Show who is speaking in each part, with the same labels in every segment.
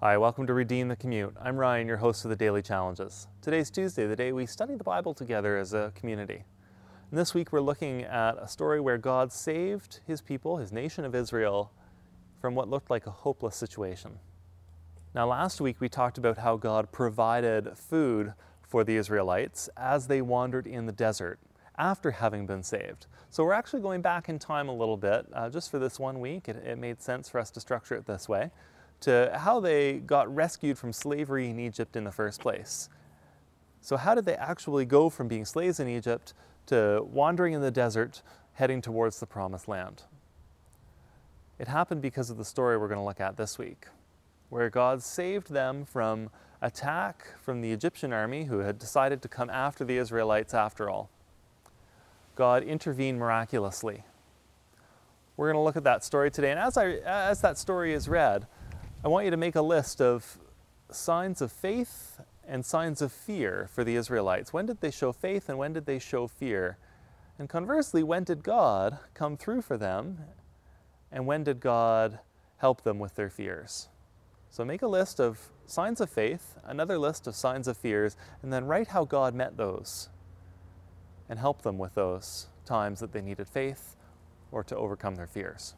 Speaker 1: Hi, welcome to Redeem the Commute. I'm Ryan, your host of the Daily Challenges. Today's Tuesday, the day we study the Bible together as a community. And this week we're looking at a story where God saved his people, his nation of Israel, from what looked like a hopeless situation. Now last week we talked about how God provided food for the Israelites as they wandered in the desert after having been saved. So we're actually going back in time a little bit, just for this 1 week. It made sense for us to structure it this way, to how they got rescued from slavery in Egypt in the first place. So how did they actually go from being slaves in Egypt to wandering in the desert, heading towards the Promised Land? It happened because of the story we're going to look at this week, where God saved them from attack from the Egyptian army who had decided to come after the Israelites after all. God intervened miraculously. We're going to look at that story today, and as that story is read, I want you to make a list of signs of faith and signs of fear for the Israelites. When did they show faith and when did they show fear? And conversely, when did God come through for them and when did God help them with their fears? So make a list of signs of faith, another list of signs of fears, and then write how God met those and help them with those times that they needed faith or to overcome their fears.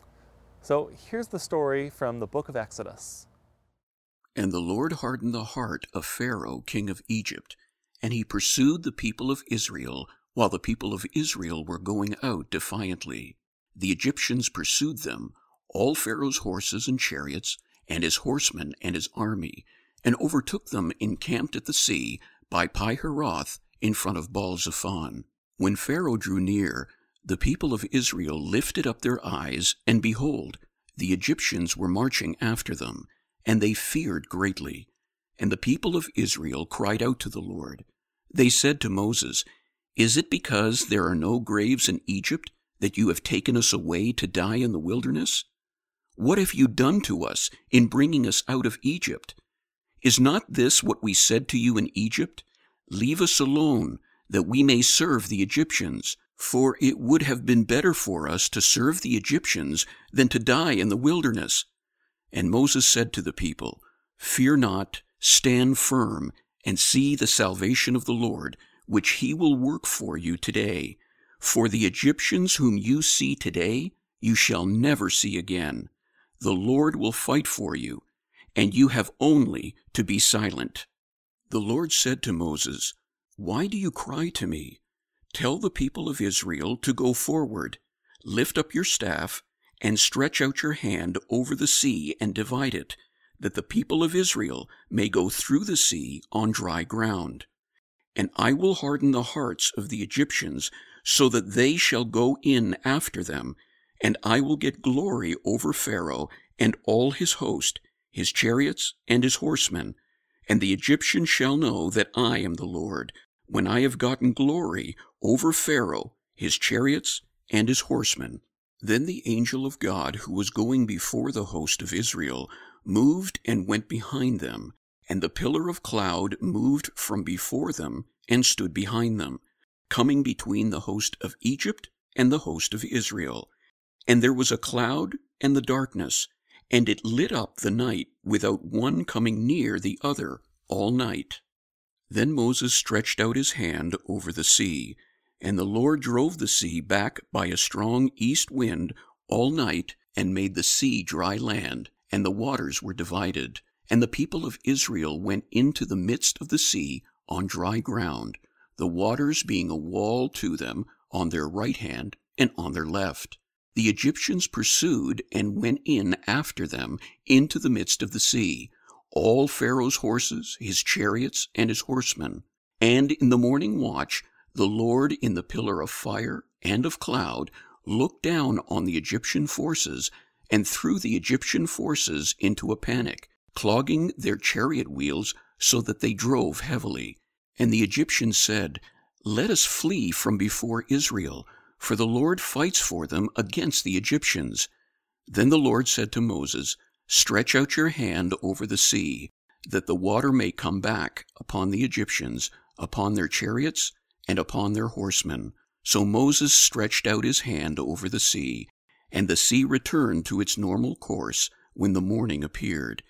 Speaker 1: So here's the story from the book of Exodus.
Speaker 2: And the Lord hardened the heart of Pharaoh, king of Egypt, and he pursued the people of Israel, while the people of Israel were going out defiantly. The Egyptians pursued them, all Pharaoh's horses and chariots, and his horsemen and his army, and overtook them encamped at the sea by Pi-hahiroth in front of Baal-zephon. When Pharaoh drew near, the people of Israel lifted up their eyes, and behold, the Egyptians were marching after them, and they feared greatly. And the people of Israel cried out to the Lord. They said to Moses, "Is it because there are no graves in Egypt that you have taken us away to die in the wilderness? What have you done to us in bringing us out of Egypt? Is not this what we said to you in Egypt? Leave us alone, that we may serve the Egyptians. For it would have been better for us to serve the Egyptians than to die in the wilderness." And Moses said to the people, "Fear not, stand firm, and see the salvation of the Lord, which he will work for you today. For the Egyptians whom you see today, you shall never see again. The Lord will fight for you, and you have only to be silent." The Lord said to Moses, "Why do you cry to me? Tell the people of Israel to go forward. Lift up your staff and stretch out your hand over the sea and divide it, that the people of Israel may go through the sea on dry ground. And I will harden the hearts of the Egyptians, so that they shall go in after them, and I will get glory over Pharaoh and all his host, his chariots and his horsemen. And the Egyptians shall know that I am the Lord, when I have gotten glory over Pharaoh, his chariots, and his horsemen." Then the angel of God, who was going before the host of Israel, moved and went behind them, and the pillar of cloud moved from before them and stood behind them, coming between the host of Egypt and the host of Israel. And there was a cloud and the darkness, and it lit up the night without one coming near the other all night. Then Moses stretched out his hand over the sea, and the Lord drove the sea back by a strong east wind all night, and made the sea dry land, and the waters were divided. And the people of Israel went into the midst of the sea on dry ground, the waters being a wall to them on their right hand and on their left. The Egyptians pursued and went in after them into the midst of the sea, all Pharaoh's horses, his chariots, and his horsemen. And in the morning watch, the Lord in the pillar of fire and of cloud looked down on the Egyptian forces and threw the Egyptian forces into a panic, clogging their chariot wheels so that they drove heavily. And the Egyptians said, "Let us flee from before Israel, for the Lord fights for them against the Egyptians." Then the Lord said to Moses, "Stretch out your hand over the sea, that the water may come back upon the Egyptians, upon their chariots, and upon their horsemen." So Moses stretched out his hand over the sea, and the sea returned to its normal course when the morning appeared.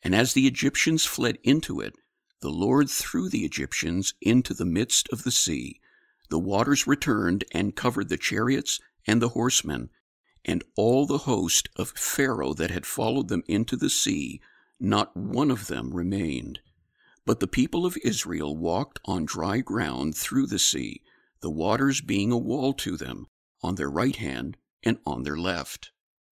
Speaker 2: And as the Egyptians fled into it, the Lord threw the Egyptians into the midst of the sea. The waters returned and covered the chariots and the horsemen, and all the host of Pharaoh that had followed them into the sea. Not one of them remained. But the people of Israel walked on dry ground through the sea, the waters being a wall to them, on their right hand and on their left.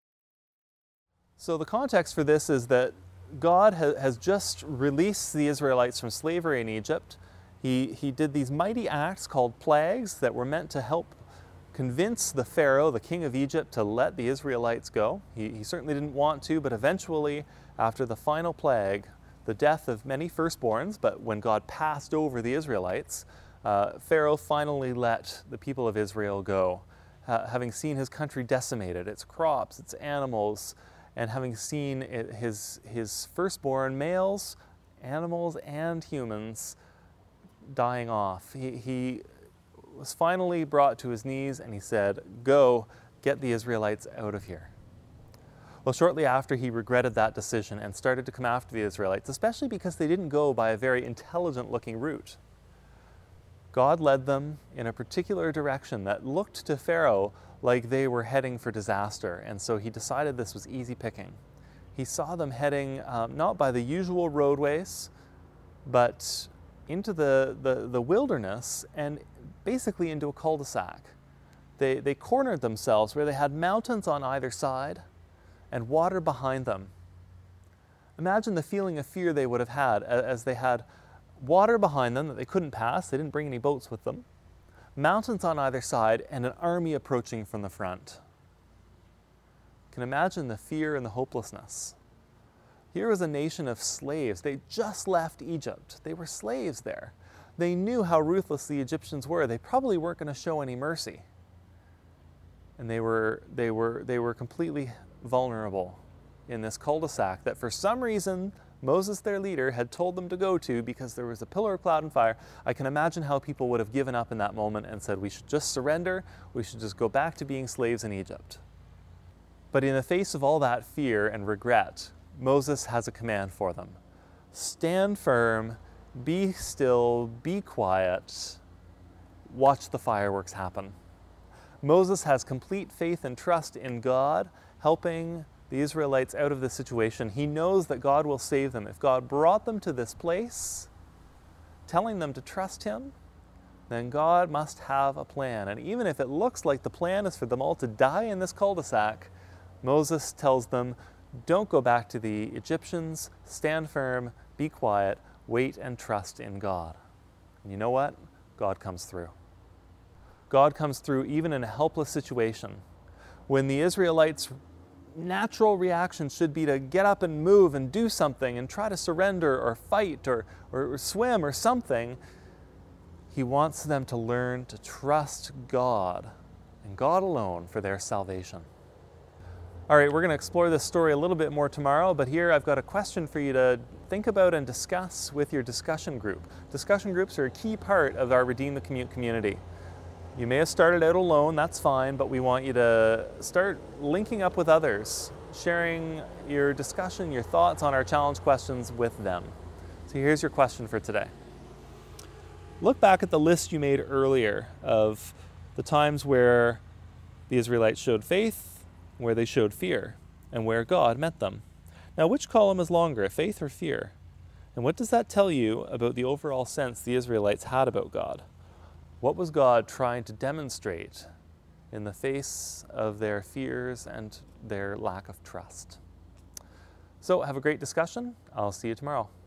Speaker 1: So the context for this is that God has just released the Israelites from slavery in Egypt. He did these mighty acts called plagues that were meant to help convince the Pharaoh, the king of Egypt, to let the Israelites go. He certainly didn't want to, but eventually, after the final plague, the death of many firstborns, but when God passed over the Israelites, Pharaoh finally let the people of Israel go, having seen his country decimated, its crops, its animals, and having seen his firstborn males, animals, and humans dying off. He was finally brought to his knees and he said, "Go, get the Israelites out of here." Well, shortly after, he regretted that decision and started to come after the Israelites, especially because they didn't go by a very intelligent-looking route. God led them in a particular direction that looked to Pharaoh like they were heading for disaster, and so he decided this was easy picking. He saw them heading not by the usual roadways, but into the wilderness and basically into a cul-de-sac. They cornered themselves where they had mountains on either side and water behind them. Imagine the feeling of fear they would have had as they had water behind them that they couldn't pass. They didn't bring any boats with them. Mountains on either side and an army approaching from the front. You can imagine the fear and the hopelessness. Here was a nation of slaves. They just left Egypt. They were slaves there. They knew how ruthless the Egyptians were. They probably weren't going to show any mercy. And they were completely vulnerable in this cul-de-sac that for some reason Moses, their leader, had told them to go to because there was a pillar of cloud and fire. I can imagine how people would have given up in that moment and said, we should just surrender. We should just go back to being slaves in Egypt. But in the face of all that fear and regret, Moses has a command for them. Stand firm, be still, be quiet, watch the fireworks happen. Moses has complete faith and trust in God, helping the Israelites out of this situation. He knows that God will save them. If God brought them to this place, telling them to trust Him, then God must have a plan. And even if it looks like the plan is for them all to die in this cul-de-sac, Moses tells them, don't go back to the Egyptians, stand firm, be quiet, wait and trust in God. And you know what? God comes through. God comes through even in a helpless situation. When the Israelites' natural reaction should be to get up and move and do something and try to surrender or fight or swim or something, He wants them to learn to trust God and God alone for their salvation. All right, we're going to explore this story a little bit more tomorrow, but here I've got a question for you to think about and discuss with your discussion group. Discussion groups are a key part of our Redeem the Commute community. You may have started out alone, that's fine, but we want you to start linking up with others, sharing your discussion, your thoughts on our challenge questions with them. So here's your question for today. Look back at the list you made earlier of the times where the Israelites showed faith, where they showed fear, and where God met them. Now, which column is longer, faith or fear? And what does that tell you about the overall sense the Israelites had about God? What was God trying to demonstrate in the face of their fears and their lack of trust? So have a great discussion. I'll see you tomorrow.